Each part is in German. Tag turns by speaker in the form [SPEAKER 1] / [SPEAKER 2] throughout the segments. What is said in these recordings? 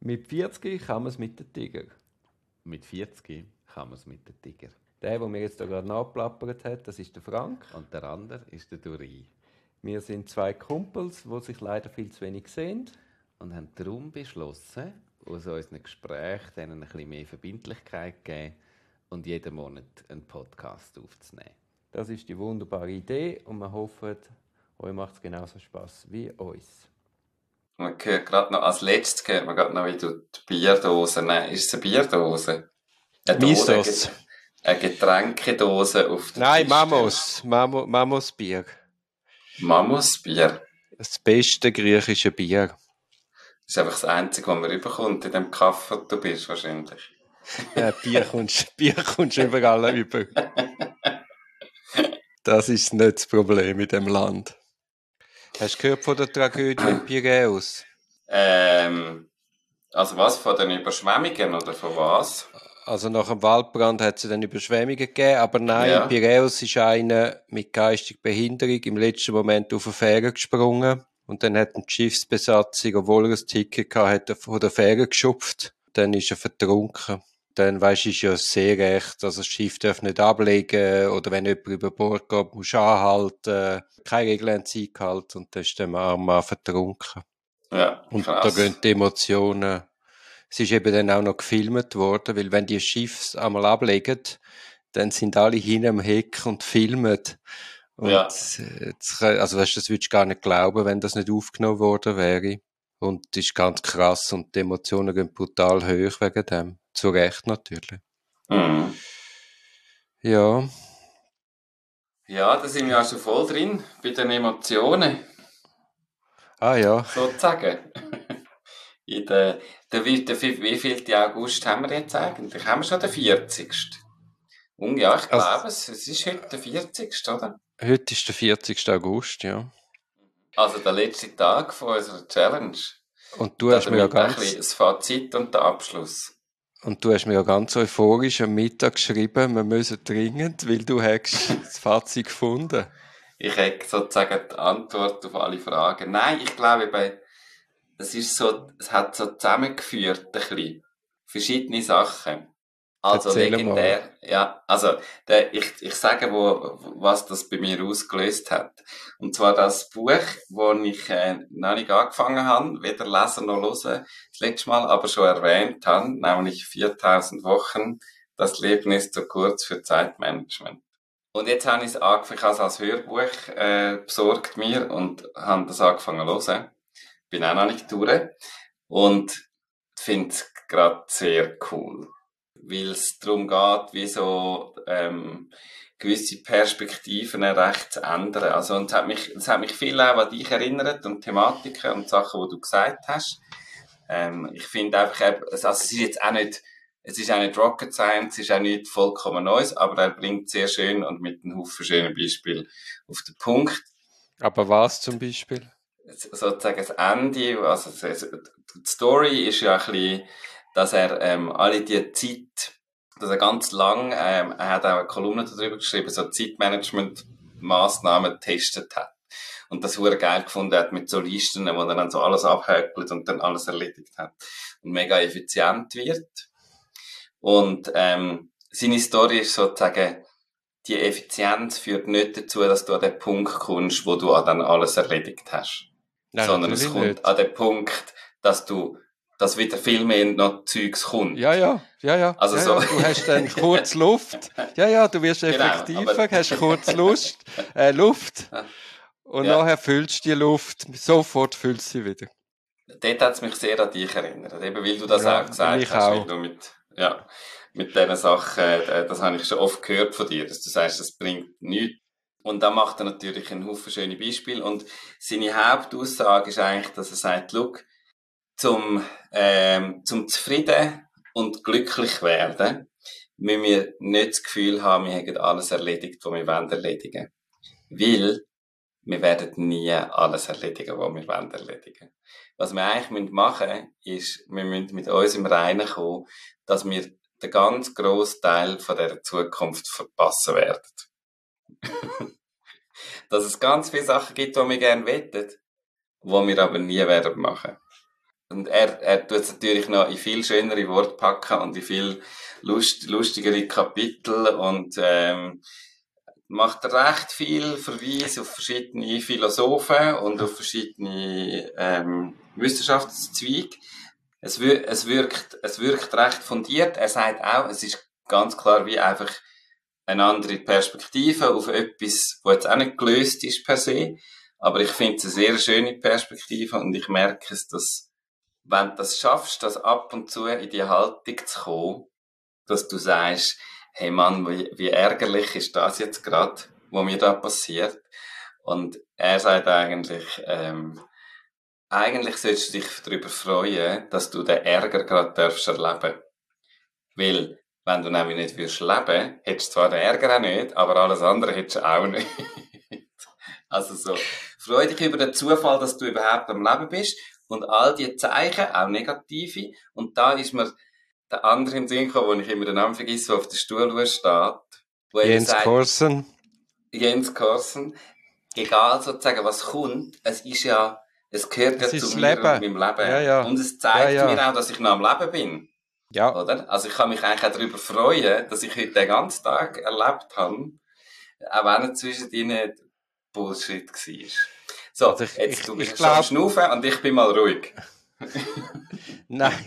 [SPEAKER 1] Mit 40 kann man es mit den Tiger.
[SPEAKER 2] Mit 40 kann man es mit den Tiger.
[SPEAKER 1] Der mir jetzt da gerade nachplappert hat, das ist der Frank.
[SPEAKER 2] Und der andere ist der Duri.
[SPEAKER 1] Wir sind zwei Kumpels, die sich leider viel zu wenig sehen.
[SPEAKER 2] Und haben darum beschlossen, aus unseren Gesprächen denen ein bisschen mehr Verbindlichkeit zu geben und jeden Monat einen Podcast aufzunehmen.
[SPEAKER 1] Das ist die wunderbare Idee und wir hoffen, euch macht es genauso Spass wie uns.
[SPEAKER 3] Man hört gerade noch, als letztes hört man gerade noch, wie du die Bierdose, nein, ist es eine Bierdose?
[SPEAKER 4] Mistos.
[SPEAKER 3] Eine Getränkedose auf der
[SPEAKER 4] Nein,
[SPEAKER 3] Tischstelle.
[SPEAKER 4] Mamos-Bier.
[SPEAKER 3] Mammutbier.
[SPEAKER 4] Das beste griechische Bier.
[SPEAKER 3] Das ist einfach das Einzige, was man rüberkommt in dem Kaffee, wo du bist, wahrscheinlich.
[SPEAKER 4] Ja, Bier kommst überall über. Das ist nicht das Problem in dem Land. Hast du gehört von der Tragödie in Piräus?
[SPEAKER 3] Also was, von den Überschwemmungen oder von was?
[SPEAKER 4] Also nach dem Waldbrand hat es dann Überschwemmungen gegeben, aber nein,
[SPEAKER 3] Ja.
[SPEAKER 4] in Piräus ist einer mit geistiger Behinderung im letzten Moment auf eine Fähre gesprungen und dann hat die Schiffsbesatzung, obwohl er ein Ticket hatte, von der Fähre geschupft. Dann ist er vertrunken. Dann, weisst du, ist ja sehr recht, also das Schiff darf nicht ablegen oder wenn jemand über Bord geht, muss anhalten. Keine Regeln haben sie eingehalten und dann ist der arme Mann vertrunken.
[SPEAKER 3] Ja,
[SPEAKER 4] Und
[SPEAKER 3] krass.
[SPEAKER 4] da gehen die Emotionen. Es ist eben dann auch noch gefilmt worden, weil wenn die Schiffe einmal ablegen, dann sind alle hinten am Heck und filmen. Und
[SPEAKER 3] Ja.
[SPEAKER 4] also weißt, das würdest du gar nicht glauben, wenn das nicht aufgenommen worden wäre. Und das ist ganz krass und die Emotionen gehen brutal hoch wegen dem. Zu Recht natürlich.
[SPEAKER 3] Mhm.
[SPEAKER 4] Ja.
[SPEAKER 3] Ja, da sind wir auch schon voll drin, bei den Emotionen,
[SPEAKER 4] Ah ja.
[SPEAKER 3] sozusagen. Wie viel August haben wir jetzt eigentlich? Haben wir schon den 40. Ja, ich glaube es ist heute der 40. oder?
[SPEAKER 4] Heute ist der 40. August, ja.
[SPEAKER 3] Also der letzte Tag von unserer Challenge.
[SPEAKER 4] Und du hast mir ja
[SPEAKER 3] Damit ein bisschen das Fazit und der Abschluss.
[SPEAKER 4] Und du hast mir ja ganz euphorisch am Mittag geschrieben, wir müssen dringend, weil du hast das Fazit gefunden.
[SPEAKER 3] Ich hätte sozusagen die Antwort auf alle Fragen. Nein, ich glaube, es hat so zusammengeführt, ein bisschen. Verschiedene Sachen. Also
[SPEAKER 4] Erzähl
[SPEAKER 3] legendär. Ja, also, ich sage, was das bei mir ausgelöst hat. Und zwar das Buch, das ich noch nicht angefangen habe, weder lesen noch hören, das letzte Mal aber schon erwähnt habe, nämlich 4000 Wochen. Das Leben ist zu kurz für Zeitmanagement. Und jetzt habe ich es angefangen, als Hörbuch besorgt mir und habe das angefangen zu hören. Bin auch noch nicht durch und finde es gerade sehr cool. Weil es darum geht, wie so gewisse Perspektiven recht zu ändern. Also, und es hat mich viel auch an dich erinnert und Thematiken und Sachen, die du gesagt hast. Ich finde einfach, also es ist auch nicht Rocket Science, es ist auch nicht vollkommen Neues, aber er bringt sehr schön und mit einem Haufen schönen Beispielen auf den Punkt.
[SPEAKER 4] Aber was zum Beispiel?
[SPEAKER 3] Sozusagen das Ende, also die Story ist ja ein bisschen, dass er alle die Zeit, dass er ganz lang, er hat auch eine Kolumne darüber geschrieben, so Zeitmanagement-Massnahmen getestet hat. Und das hure geil gefunden hat mit so Listen, wo er dann so alles abhäkelt und dann alles erledigt hat. Und mega effizient wird. Und seine Story ist sozusagen, die Effizienz führt nicht dazu, dass du an den Punkt kommst, wo du dann alles erledigt hast.
[SPEAKER 4] Nein,
[SPEAKER 3] sondern es kommt
[SPEAKER 4] nicht.
[SPEAKER 3] an den Punkt, dass wieder viel mehr noch Zeugs kommt.
[SPEAKER 4] Ja.
[SPEAKER 3] Also
[SPEAKER 4] ja,
[SPEAKER 3] so.
[SPEAKER 4] Du hast dann kurz Luft. Ja, du wirst
[SPEAKER 3] Genau,
[SPEAKER 4] effektiver, hast kurz Luft. Und nachher füllst du die Luft, sofort füllst du sie wieder.
[SPEAKER 3] Dort hat es mich sehr an dich erinnert. Eben, weil du das auch gesagt
[SPEAKER 4] mich
[SPEAKER 3] hast.
[SPEAKER 4] auch.
[SPEAKER 3] Weil du mit diesen Sachen, das habe ich schon oft gehört von dir, dass du sagst, das bringt nichts. Und da macht er natürlich einen Haufen schöne Beispiele. Und seine Hauptaussage ist eigentlich, dass er sagt, look, zum zufrieden und glücklich werden, müssen wir nicht das Gefühl haben, wir hätten alles erledigt, was wir erledigen wollen. Weil wir werden nie alles erledigen, was wir erledigen wollen. Was wir eigentlich machen müssen, ist, wir müssen mit uns im Reinen kommen, dass wir den ganz grossen Teil von dieser Zukunft verpassen werden. Dass es ganz viele Sachen gibt, die wir gerne wettet, die wir aber nie werden machen. Und er tut es natürlich noch in viel schönere Worte packen und in viel lustigere Kapitel und macht recht viel Verweis auf verschiedene Philosophen und auf verschiedene Wissenschaftszweige. Es wirkt recht fundiert. Er sagt auch, es ist ganz klar wie einfach eine andere Perspektive auf etwas, was jetzt auch nicht gelöst ist per se. Aber ich finde es eine sehr schöne Perspektive und ich merke es, dass, wenn du das schaffst, das ab und zu in die Haltung zu kommen, dass du sagst, hey Mann, wie ärgerlich ist das jetzt gerade, was mir da passiert. Und er sagt eigentlich solltest du dich darüber freuen, dass du den Ärger gerade darfst erleben. Weil, wenn du nämlich nicht würdest leben, hättest du zwar den Ärger auch nicht, aber alles andere hättest du auch nicht. Also so, freu dich über den Zufall, dass du überhaupt am Leben bist und all die Zeichen, auch negative. Und da ist mir der andere im Sinn gekommen, wo ich immer den Namen vergesse, der auf der Stuhl steht. Wo
[SPEAKER 4] Jens Korsen.
[SPEAKER 3] Jens Korsen. Egal sozusagen, was kommt, es gehört ja zu mir und meinem Leben.
[SPEAKER 4] Ja, ja.
[SPEAKER 3] Und es zeigt mir auch, dass ich noch am Leben bin.
[SPEAKER 4] Ja.
[SPEAKER 3] Oder? Also ich kann mich eigentlich auch darüber freuen, dass ich heute den ganzen Tag erlebt habe, auch wenn es zwischen ihnen Bullshit war. So, also du bist schon am Schnaufen und ich bin mal ruhig.
[SPEAKER 4] Nein.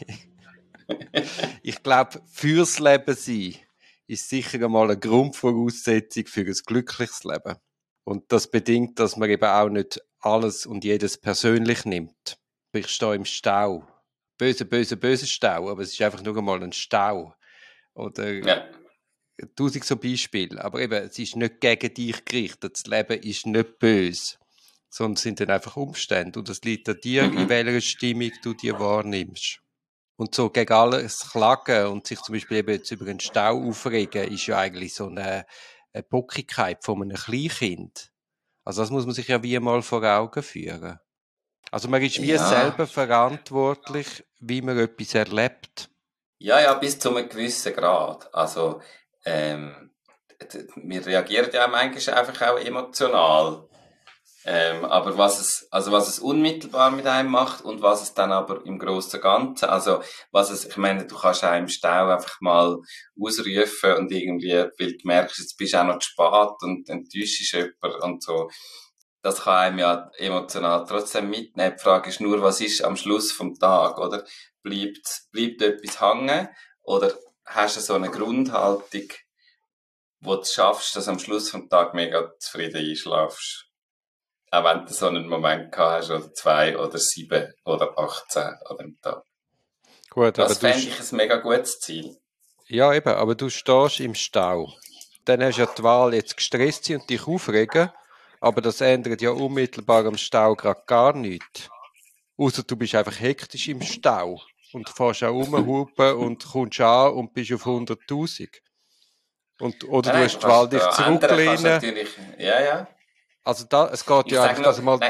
[SPEAKER 4] Ich glaube, fürs Leben sein ist sicher einmal eine Grundvoraussetzung für ein glückliches Leben. Und das bedingt, dass man eben auch nicht alles und jedes persönlich nimmt. Ich stehe im Stau. Böse Stau, aber es ist einfach nur einmal ein Stau. Oder 1000 so Beispiele. Aber eben, es ist nicht gegen dich gerichtet. Das Leben ist nicht böse. Sondern es sind dann einfach Umstände. Und es liegt an dir, in welcher Stimmung du dir wahrnimmst. Und so gegen alles klagen und sich zum Beispiel eben jetzt über einen Stau aufregen, ist ja eigentlich so eine Bockigkeit von einem Kleinkind. Also das muss man sich ja wie mal vor Augen führen. Also man ist wie selber verantwortlich, wie man etwas erlebt.
[SPEAKER 3] Ja, bis zu einem gewissen Grad. Also wir reagieren ja manchmal einfach auch emotional. Aber was es unmittelbar mit einem macht und was es dann aber im Großen und Ganzen, ich meine, du kannst auch im Stau einfach mal ausrufen und irgendwie, weil du merkst, jetzt bist du auch noch zu spät und enttäuschst jemanden und so. Das kann einem ja emotional trotzdem mitnehmen. Die Frage ist nur, was ist am Schluss vom Tag, oder? Bleibt etwas hängen? Oder hast du so eine Grundhaltung, wo du es schaffst, dass am Schluss vom Tag mega zufrieden einschlafst? Auch wenn du so einen Moment gehabt hast, oder 2 oder 7 oder 18 an dem Tag.
[SPEAKER 4] Gut,
[SPEAKER 3] das fände ich ein mega gutes Ziel.
[SPEAKER 4] Ja, eben, aber du stehst im Stau. Dann hast du ja die Wahl, jetzt gestresst sein und dich aufregen, aber das ändert ja unmittelbar am Stau gerade gar nichts. Ausser du bist einfach hektisch im Stau und fährst auch rumhupen und kommst an und bist auf 100'000. Oder du hast die Wahl, dich zurücklehnen.
[SPEAKER 3] Ja.
[SPEAKER 4] Also es geht ja einfach, dass mal...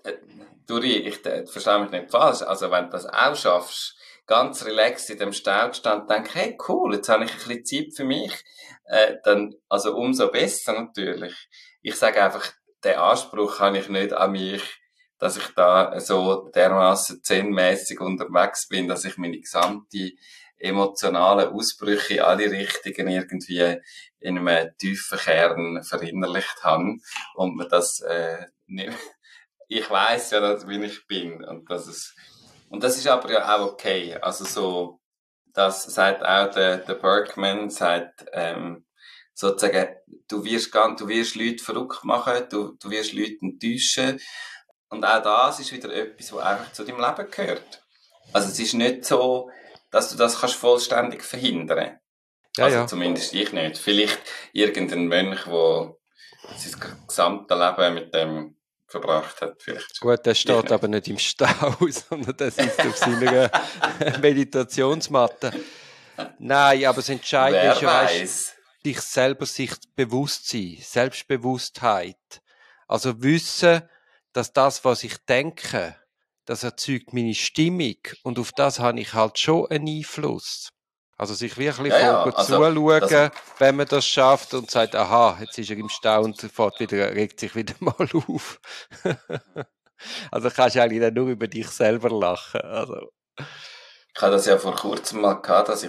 [SPEAKER 3] Ich verstehe mich nicht falsch. Also wenn du das auch schaffst, ganz relaxed in dem Stau gestanden, denke ich, hey cool, jetzt habe ich ein bisschen Zeit für mich, dann, also umso besser natürlich. Ich sage einfach, den Anspruch habe ich nicht an mich, dass ich da so dermaßen zen-mässig unterwegs bin, dass ich meine gesamte emotionalen Ausbrüche in alle Richtungen irgendwie in einem tiefen Kern verinnerlicht habe und man das nicht. Ich weiss ja, wie ich bin und das ist aber ja auch okay. Also so, das sagt auch der Berkman, sagt sozusagen, du wirst Leute verrückt machen, du wirst Leute enttäuschen und auch das ist wieder etwas, was einfach zu deinem Leben gehört. Also es ist nicht so, dass du das kannst vollständig verhindern. Ja. Zumindest ich nicht. Vielleicht irgendein Mönch, der sein gesamtes Leben mit dem verbracht hat. Vielleicht.
[SPEAKER 4] Gut, der steht aber nicht im Stau, sondern der sitzt auf seiner Meditationsmatte. Nein, aber das Entscheidende ist ja, dich selber sich bewusst sein, Selbstbewusstheit. Also wissen, dass das, was ich denke, das erzeugt meine Stimmung und auf das habe ich halt schon einen Einfluss. Also sich wirklich zuschauen, wenn man das schafft und sagt, aha, jetzt ist er im Stau und regt sich wieder mal auf. Also kannst du eigentlich dann nur über dich selber lachen. Also
[SPEAKER 3] Ich hatte das ja vor kurzem mal gehabt, dass ich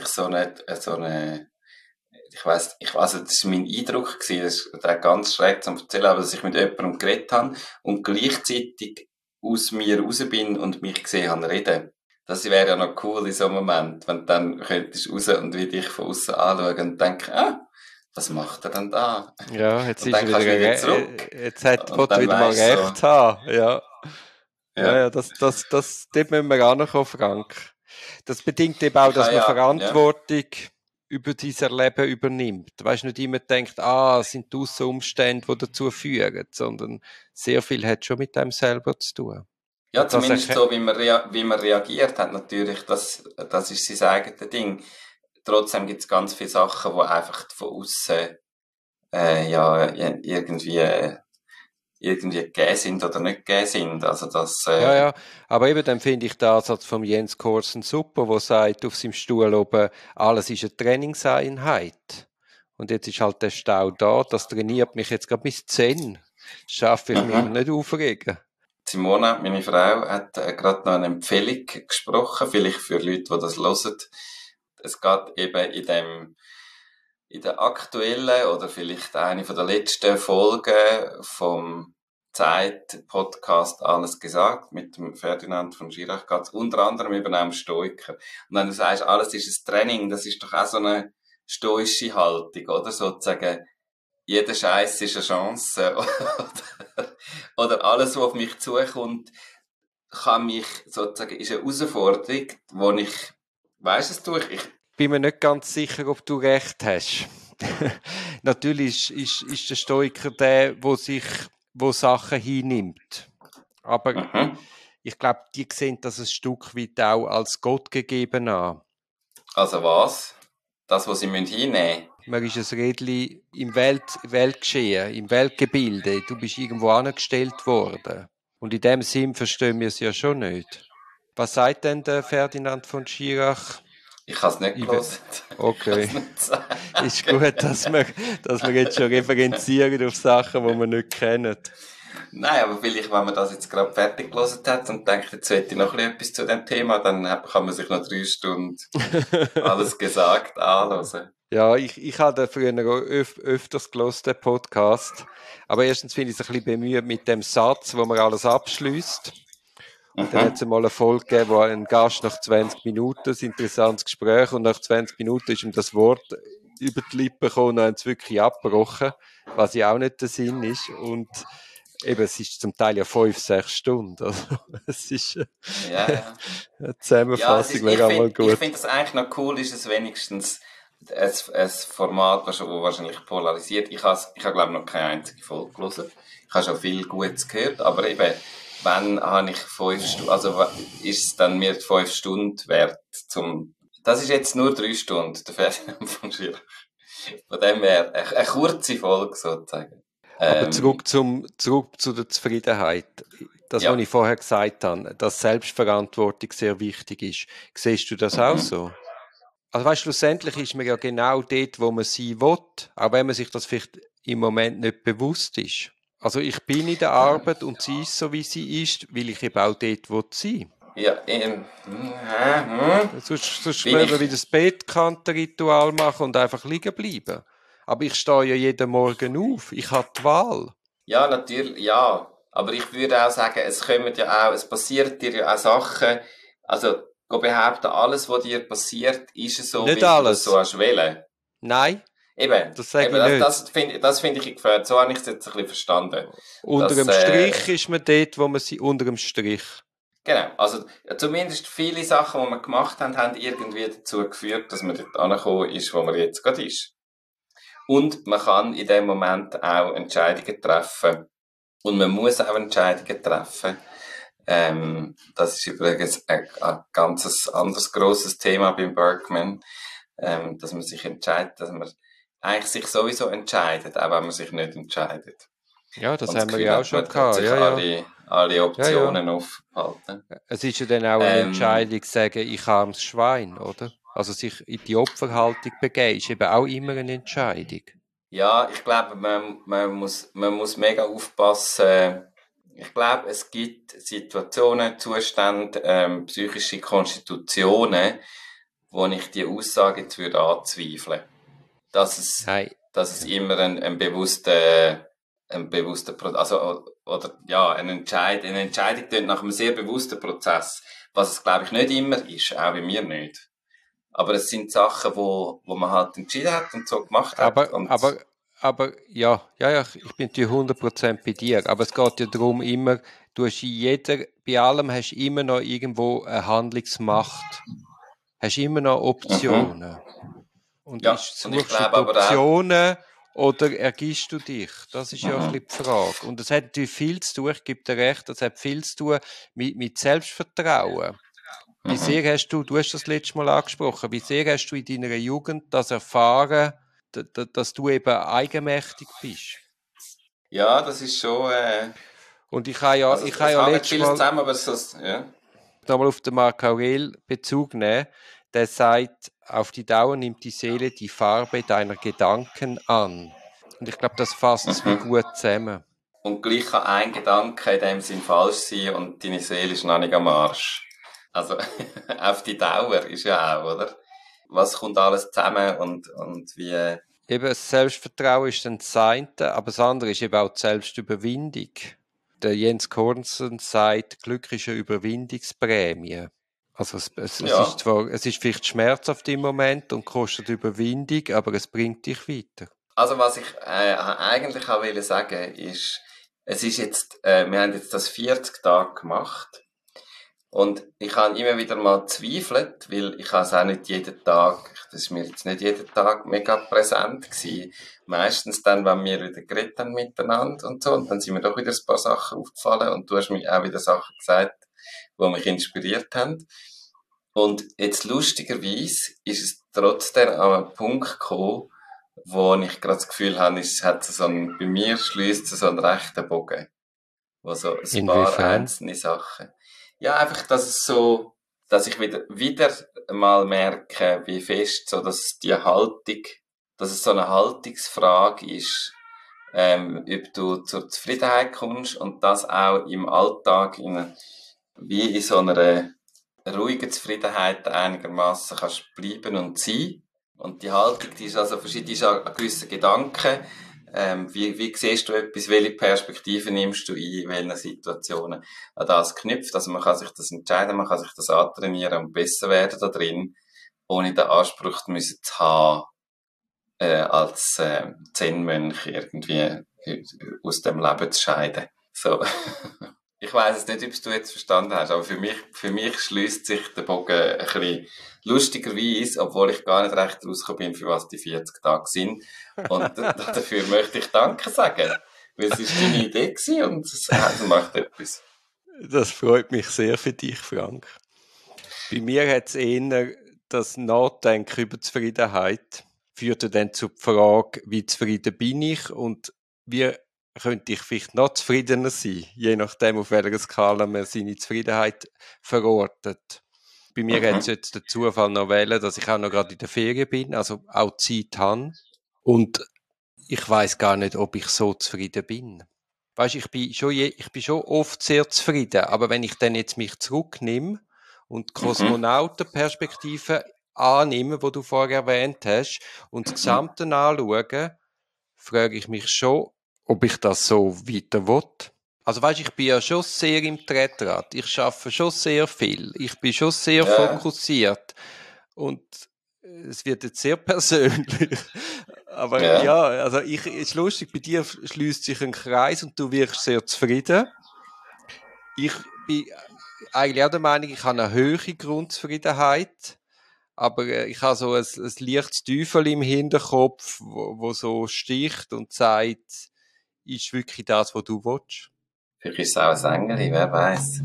[SPEAKER 3] also das war mein Eindruck gewesen, das ist ganz schräg zu erzählen, aber dass ich mit jemandem geredet habe und gleichzeitig aus mir raus bin und mich gesehen habe reden. Das wäre ja noch cool in so einem Moment, wenn du dann könntest raus und wie dich von außen anschauen und denken, was macht er denn da?
[SPEAKER 4] Ja, jetzt
[SPEAKER 3] Und
[SPEAKER 4] ist
[SPEAKER 3] dann kannst du wieder
[SPEAKER 4] wieder,
[SPEAKER 3] zurück.
[SPEAKER 4] jetzt hat
[SPEAKER 3] Und
[SPEAKER 4] Gott
[SPEAKER 3] dann
[SPEAKER 4] wieder mal
[SPEAKER 3] weisst du
[SPEAKER 4] recht haben, ja.
[SPEAKER 3] ja.
[SPEAKER 4] Ja, dort müssen wir ankommen, Frank. Das bedingt eben auch,
[SPEAKER 3] Ich
[SPEAKER 4] dass
[SPEAKER 3] habe
[SPEAKER 4] man
[SPEAKER 3] ja,
[SPEAKER 4] Verantwortung über sein Leben übernimmt. Weißt nicht immer denkt, es sind die Aussenumstände, die dazu führen, sondern sehr viel hat schon mit dem selber zu tun.
[SPEAKER 3] ja,
[SPEAKER 4] Und das
[SPEAKER 3] zumindest so, wie man reagiert hat, natürlich, das ist sein eigenes Ding. Trotzdem gibt es ganz viele Sachen, die einfach von außen irgendwie gegeben sind oder nicht gegeben sind. Also das,
[SPEAKER 4] ja, aber eben dann finde ich den Ansatz von Jens Korsen super, wo sagt auf seinem Stuhl oben, alles ist eine Trainingseinheit. Und jetzt ist halt der Stau da, das trainiert mich jetzt gerade bis 10. Schaffe ich mich nicht aufregen.
[SPEAKER 3] Simona, meine Frau, hat gerade noch eine Empfehlung gesprochen, vielleicht für Leute, die das hören. Es geht eben in der aktuellen oder vielleicht eine von der letzten Folgen vom Zeit-Podcast «Alles gesagt» mit dem Ferdinand von Schirach geht es unter anderem eben auch um Stoiker. Und wenn du sagst, alles ist ein Training, das ist doch auch so eine stoische Haltung, oder? Sozusagen, jeder Scheiß ist eine Chance. Oder alles, was auf mich zukommt, kann mich sozusagen, ist eine Herausforderung, wo ich, weisst du, ich
[SPEAKER 4] Bin mir nicht ganz sicher, ob du recht hast. Natürlich ist der Stoiker der, wo Sachen hinnimmt. Aber ich glaube, die sehen das ein Stück weit auch als Gott gegeben an.
[SPEAKER 3] Also was? Das, was sie hinnehmen müssen?
[SPEAKER 4] Man ist ein Rädchen im Weltgeschehen, im Weltgebilde. Du bist irgendwo angestellt worden. Und in dem Sinn verstehen wir es ja schon nicht. Was sagt denn der Ferdinand von Schirach?
[SPEAKER 3] Ich habe es nicht gelesen.
[SPEAKER 4] Okay. Ist gut, dass wir jetzt schon referenzieren auf Sachen, die wir nicht kennen.
[SPEAKER 3] Nein, aber vielleicht, wenn man das jetzt gerade fertig gelesen hat und denkt, jetzt hätte ich noch etwas zu dem Thema, dann kann man sich noch 3 Stunden alles gesagt anhören.
[SPEAKER 4] Ja, ich habe früher öfters gelesen, den Podcast. Aber erstens finde ich es ein bisschen bemüht mit dem Satz, wo man alles abschließt. Und dann hat es mal eine Folge gegeben, wo ein Gast nach 20 Minuten, ein interessantes Gespräch, und nach 20 Minuten ist ihm das Wort über die Lippen gekommen und haben es wirklich abgebrochen, was ja auch nicht der Sinn ist. Und eben, es ist zum Teil ja 5-6 Stunden. Also, es ist eine Zusammenfassung, wäre auch mal gut.
[SPEAKER 3] Ich finde es eigentlich noch cool, ist es wenigstens ein Format, das wahrscheinlich polarisiert. Ich habe glaube ich, noch keine einzige Folge gelesen. Ich habe schon viel Gutes gehört, aber eben, wenn habe ich 5 Stunden, also ist es dann mir 5 Stunden wert das ist jetzt nur 3 Stunden, der Ferdinand von Schirach. Von dem her, eine kurze Folge sozusagen.
[SPEAKER 4] Aber zurück zu der Zufriedenheit. Das, was ich vorher gesagt habe, dass Selbstverantwortung sehr wichtig ist. Siehst du das auch so? Also weißt, schlussendlich ist man ja genau dort, wo man sein will, auch wenn man sich das vielleicht im Moment nicht bewusst ist. Also ich bin in der Arbeit und sie ist so, wie sie ist, weil ich eben auch dort sein will.
[SPEAKER 3] Ja,
[SPEAKER 4] Sonst können wir wieder das Bettkantenritual machen und einfach liegen bleiben. Aber ich stehe ja jeden Morgen auf. Ich habe die Wahl.
[SPEAKER 3] Ja, natürlich, ja. Aber ich würde auch sagen, es passiert dir ja auch Sachen, also, behaupten, alles, was dir passiert, ist so,
[SPEAKER 4] nicht
[SPEAKER 3] wie du
[SPEAKER 4] alles.
[SPEAKER 3] das so hast wollen.
[SPEAKER 4] Nein.
[SPEAKER 3] Eben,
[SPEAKER 4] das sage ich
[SPEAKER 3] nicht. Das finde ich gefährdet. So habe ich es jetzt ein bisschen verstanden.
[SPEAKER 4] Unter dem Strich ist man dort, wo man sie unter dem Strich.
[SPEAKER 3] Genau. Also, zumindest viele Sachen, die wir gemacht haben, haben irgendwie dazu geführt, dass man dort angekommen ist, wo man jetzt gerade ist. Und man kann in dem Moment auch Entscheidungen treffen. Und man muss auch Entscheidungen treffen. Das ist übrigens ein ganz anderes grosses Thema beim Bergman, dass man sich entscheidet, dass man eigentlich sich sowieso entscheidet, auch wenn man sich nicht entscheidet.
[SPEAKER 4] Ja, das haben wir ja auch schon gehabt.
[SPEAKER 3] Alle Optionen aufhalten.
[SPEAKER 4] Es ist ja dann auch eine Entscheidung, sagen, ich armes Schwein, oder? Also sich in die Opferhaltung begeben, ist eben auch immer eine Entscheidung.
[SPEAKER 3] Ja, ich glaube, man muss mega aufpassen, Ich glaube, es gibt Situationen, Zustände, psychische Konstitutionen, wo ich die Aussage jetzt würde anzweifeln. Dass es immer ein bewusster also, oder, ja, eine Entscheidung tönt nach einem sehr bewussten Prozess. Was es, glaube ich, nicht immer ist, auch bei mir nicht. Aber es sind Sachen, wo man halt entschieden hat und so gemacht hat.
[SPEAKER 4] Aber ja, ich bin natürlich 100% bei dir. Aber es geht ja darum, immer, bei allem hast du immer noch irgendwo eine Handlungsmacht. Hast immer noch Optionen. Und
[SPEAKER 3] Ja,
[SPEAKER 4] suchst
[SPEAKER 3] und ich
[SPEAKER 4] du
[SPEAKER 3] glaube
[SPEAKER 4] die
[SPEAKER 3] aber auch,
[SPEAKER 4] Optionen oder ergibst du dich? Das ist ja ein bisschen die Frage. Und das hat natürlich viel zu tun, ich gebe dir recht, das hat viel zu tun mit Selbstvertrauen. Wie sehr hast du hast das letzte Mal angesprochen, wie sehr hast du in deiner Jugend das erfahren, dass du eben eigenmächtig bist?
[SPEAKER 3] ja, das ist schon,
[SPEAKER 4] Und ich habe
[SPEAKER 3] also
[SPEAKER 4] ja
[SPEAKER 3] es hängt
[SPEAKER 4] letztes
[SPEAKER 3] vieles
[SPEAKER 4] Mal
[SPEAKER 3] zusammen, aber ja.
[SPEAKER 4] nochmal auf den Marc Aurel Bezug nehmen. Der sagt, auf die Dauer nimmt die Seele die Farbe deiner Gedanken an. Und ich glaube, das fasst es wie gut zusammen.
[SPEAKER 3] Und gleich kann ein Gedanke in dem Sinn falsch sein und deine Seele ist noch nicht am Arsch. Also, auf die Dauer ist ja auch, oder? Was kommt alles zusammen und wie,
[SPEAKER 4] Eben, das Selbstvertrauen ist dann das eine, aber das andere ist eben auch die Selbstüberwindung. Der Jens Kornsen sagt, Glück ist eine Überwindungsprämie. Also es ist vielleicht schmerzhaft im Moment und kostet Überwindung, aber es bringt dich weiter.
[SPEAKER 3] Also was ich eigentlich auch will sagen ist, es ist jetzt, wir haben jetzt das 40 Tage gemacht und ich habe immer wieder mal gezweifelt, weil ich habe es auch nicht jeden Tag, das ist mir jetzt nicht jeden Tag mega präsent gewesen. Meistens dann, wenn wir wieder geredet haben miteinander und so, und dann sind mir doch wieder ein paar Sachen aufgefallen und du hast mir auch wieder Sachen gesagt, die mich inspiriert haben. Und jetzt lustigerweise ist es trotzdem an einen Punkt gekommen, wo ich gerade das Gefühl habe, bei mir schließt es so einen rechten Bogen. Wo so ein paar
[SPEAKER 4] Inwiefern?
[SPEAKER 3] einzelne Sachen. Ja, einfach, dass ich wieder mal merke, wie fest so, dass es so eine Haltungsfrage ist, ob du zur Zufriedenheit kommst und das auch im Alltag wie in so einer ruhigen Zufriedenheit einigermaßen kannst bleiben und sein. Und die Haltung, die ist also verschieden, die ist an gewissen Gedanken. Wie siehst du etwas? Welche Perspektive nimmst du ein? In welchen Situationen? An das knüpft. Also man kann sich das entscheiden, man kann sich das antrainieren und besser werden da drin, ohne den Anspruch zu haben, als Zen-Mönch irgendwie aus dem Leben zu scheiden. So. Ich weiss es nicht, ob du jetzt verstanden hast, aber für mich schließt sich der Bogen ein bisschen lustigerweise, obwohl ich gar nicht recht rausgekommen bin, für was die 40 Tage sind. Und dafür möchte ich Danke sagen. Weil es ist deine Idee gewesen und es macht etwas.
[SPEAKER 4] Das freut mich sehr für dich, Frank. Bei mir hat es eher das Nachdenken über Zufriedenheit führte dann zur Frage, wie zufrieden bin ich und wie könnte ich vielleicht noch zufriedener sein, je nachdem, auf welcher Skala man seine Zufriedenheit verortet. Bei mir hat es jetzt den Zufall noch wählen, dass ich auch noch gerade in der Ferien bin, also auch Zeit habe. Und ich weiss gar nicht, ob ich so zufrieden bin. Weißt, ich bin schon oft sehr zufrieden, aber wenn ich dann jetzt mich zurücknehme und die Kosmonautenperspektive annehme, die du vorher erwähnt hast, und das Gesamte anschaue, frage ich mich schon, ob ich das so weiter will. Also weißt, ich bin ja schon sehr im Trettrad. Ich arbeite schon sehr viel. Ich bin schon sehr fokussiert. Und es wird jetzt sehr persönlich. Aber ja, also es ist lustig, bei dir schließt sich ein Kreis und du wirkst sehr zufrieden. Ich bin eigentlich auch der Meinung, ich habe eine hohe Grundzufriedenheit. Aber ich habe so ein leichtes Teufel im Hinterkopf, wo so sticht und sagt, ist wirklich das, was du willst?
[SPEAKER 3] Vielleicht ist es auch ein Engel, wer weiß.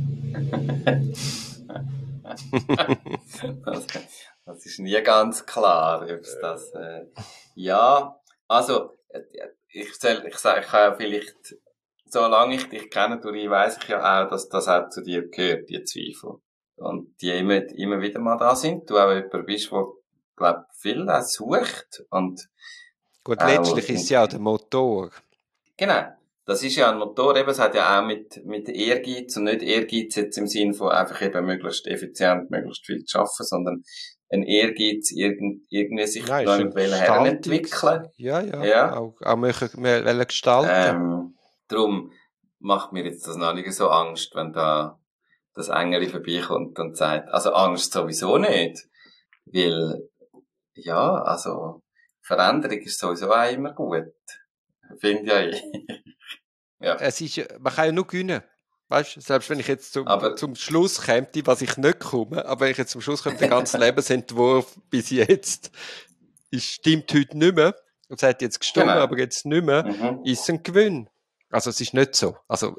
[SPEAKER 3] Das ist nie ganz klar, ob es das, ja, also, ich kann ja vielleicht, solange ich dich kenne, weiss ich ja auch, dass das auch zu dir gehört, die Zweifel. Und die immer wieder mal da sind. Du auch jemand bist, der, glaub, viel auch sucht und
[SPEAKER 4] gut, letztlich ist es ja auch der Motor.
[SPEAKER 3] Genau. das ist ja ein Motor, eben, es hat ja auch mit Ehrgeiz und nicht Ehrgeiz jetzt im Sinn von einfach eben möglichst effizient, möglichst viel zu arbeiten, sondern ein Ehrgeiz, irgendwie sich
[SPEAKER 4] Nein,
[SPEAKER 3] da
[SPEAKER 4] ist
[SPEAKER 3] nicht
[SPEAKER 4] ein
[SPEAKER 3] herentwickeln.
[SPEAKER 4] Ja. Auch möchten wir gestalten.
[SPEAKER 3] Darum macht mir jetzt das noch nicht so Angst, wenn da das Engeli vorbeikommt und sagt, also Angst sowieso nicht, weil, ja, also Veränderung ist sowieso auch immer gut. Finde ja ich. Ja.
[SPEAKER 4] Man kann ja nur gewinnen. Weißt du, selbst wenn ich jetzt zum Schluss käme, was ich nicht komme, aber wenn ich jetzt zum Schluss komme, der ganze Lebensentwurf bis jetzt, stimmt heute nicht mehr, und es hat jetzt gestimmt,
[SPEAKER 3] Genau.
[SPEAKER 4] aber jetzt nicht mehr, ist ein Gewinn. Also es ist nicht so. Also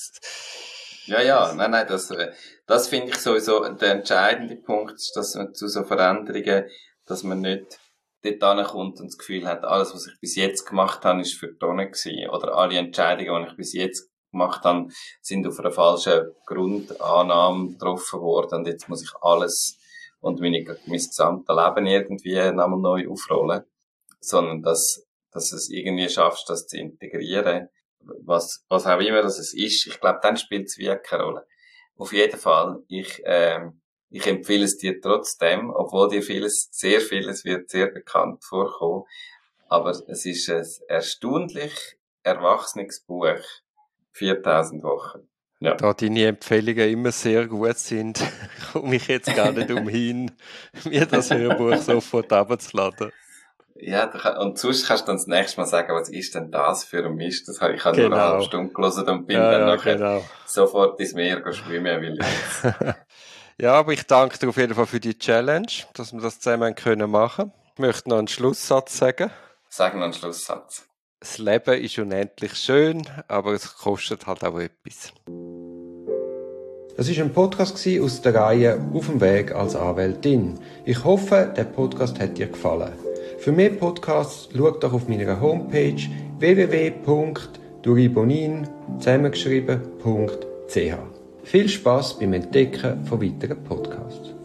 [SPEAKER 3] Nein, das finde ich sowieso der entscheidende Punkt, ist, dass man zu so Veränderungen, dass man nicht dort ankommt und das Gefühl hat, alles, was ich bis jetzt gemacht habe, ist für die Tonne gewesen. Oder alle Entscheidungen, die ich bis jetzt gemacht habe, sind auf einer falschen Grundannahme getroffen worden und jetzt muss ich alles und mein gesamtes Leben irgendwie nochmal neu aufrollen. Sondern, dass es irgendwie schaffst, das zu integrieren. Was auch immer das ist. Ich glaube, dann spielt es wirklich keine Rolle. Auf jeden Fall, ich empfehle es dir trotzdem, obwohl dir sehr vieles wird sehr bekannt vorkommen. Aber es ist ein erstaunlich erwachsenes Buch. 4000 Wochen. Ja.
[SPEAKER 4] Da deine Empfehlungen immer sehr gut sind, komme ich jetzt gar nicht umhin, mir das Hörbuch sofort runterzuladen.
[SPEAKER 3] Ja, und sonst kannst du dann das nächste Mal sagen, was ist denn das für ein Mist? Ich habe nur eine halbe Stunde gelesen und bin dann nachher sofort ins Meer schwimmen, weil
[SPEAKER 4] Ja, aber ich danke dir auf jeden Fall für die Challenge, dass wir das zusammen machen können. Ich möchte noch einen Schlusssatz sagen.
[SPEAKER 3] Sag noch einen Schlusssatz.
[SPEAKER 4] Das Leben ist unendlich schön, aber es kostet halt auch etwas. Das war ein Podcast aus der Reihe «Auf dem Weg als Anwältin». Ich hoffe, der Podcast hat dir gefallen. Für mehr Podcasts schau doch auf meiner Homepage www.duribonin zusammengeschrieben.ch. Viel Spass beim Entdecken von weiteren Podcasts.